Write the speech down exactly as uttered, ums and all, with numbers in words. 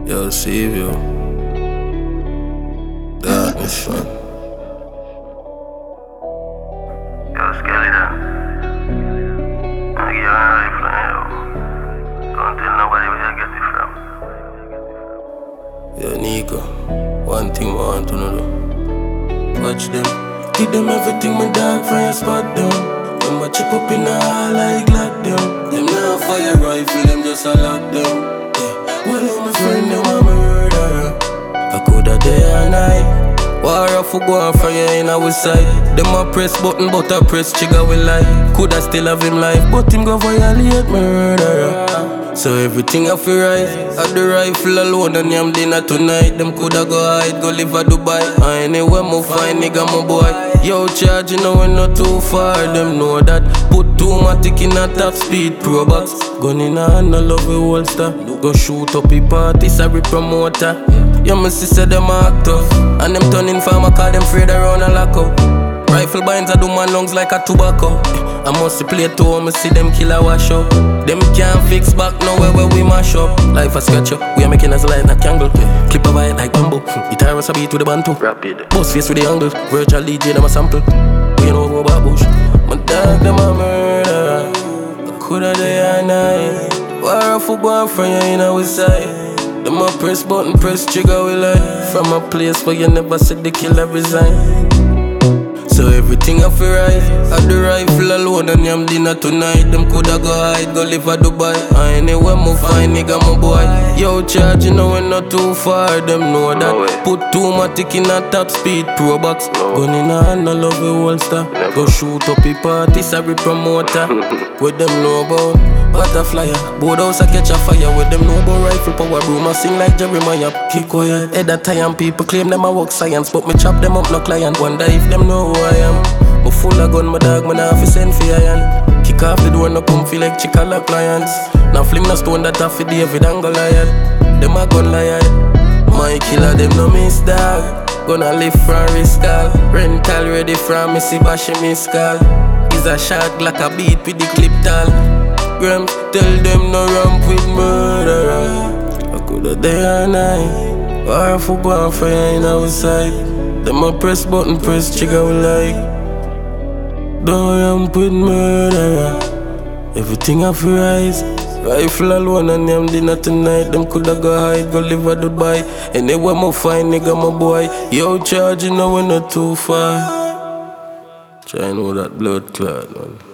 Yo, save you. Darkness, man. Yo, Skeleton. I give you a rifle, yo. Don't tell nobody where you get it from. Yo, Nico. One thing I want to know. Watch them. Give them everything, my dog, from your spot down. Them a chip up in the hall like lockdown. Them not fire rifle, them just a lockdown. Yeah. Well, I'm a friend, them a murderer. I coulda day and night. War off for go on from you in our side. Them a press button, but a press trigger we like. Coulda still have him life, but him go violate murderer. So everything I feel right. At the rifle alone and I'm dinner tonight. Them coulda go hide, go live at Dubai. And anywhere mo find nigga my boy. Yo, charge, you know we not too far. Them know that. Put two matic in a top speed pro box. Gun in a hand, no love a holster. Go shoot up a party, sorry promoter. Yeah, my sister them act tough. And them turning farmer cause them afraid around a lock up. Rifle binds I do my lungs like a tobacco. I must play two, I'ma see them killer wash up. Them can't fix back nowhere where we mash up. Life a sketch up, we are making us light not tangle. Clip a bite like bamboo. Guitar us a beat with the bantu. Rapid. Boss face with the angle. Virtual D J them a sample. We know go about bush. My dog them a murderer. I coulda day and night. War a football from you in our side. Them a press button, press trigger we like. From a place where you never said the killer resign. So everything I feel right. At the rifle alone and I'm dinner tonight. Them coulda go hide, go live at Dubai. And anywhere mo find nigga my boy. Yo, charge, you know we not too far. Them know that. No Put two matic in a top speed pro box. No. Gun in a hand, no love a holster. Never. Go shoot up a party, sorry promoter. With them know about butterfly. Boardhouse I catch a fire. With them know about rifle power broom. I sing like Jeremiah. Keep quiet. Head that time people claim them a work science, but me chop them up no client. Wonder if them know who I am. Me full of gun, my dog, man, I have to send for iron. Kick off the door, no come feel like chicken appliance. Now fling no stone that have for David and Goliath. Them a gun liar. My killer, them no miss dog. Gonna live from risk all. Rental ready from me, see bash me skull. Is a shot like a beat with the clip tall. Grams, tell them no ramp with murderer. I coulda day and night. War a football for you in our side. Them a press button, press trigger we like. Don't ramp with murderer. Everything I feel rise. Rifle alone and I'm dinner tonight. Them coulda go hide, go live at Dubai. Anywhere mo find nigga my boy. Yo, charge, you know we not too far. Try know that blood clot, man.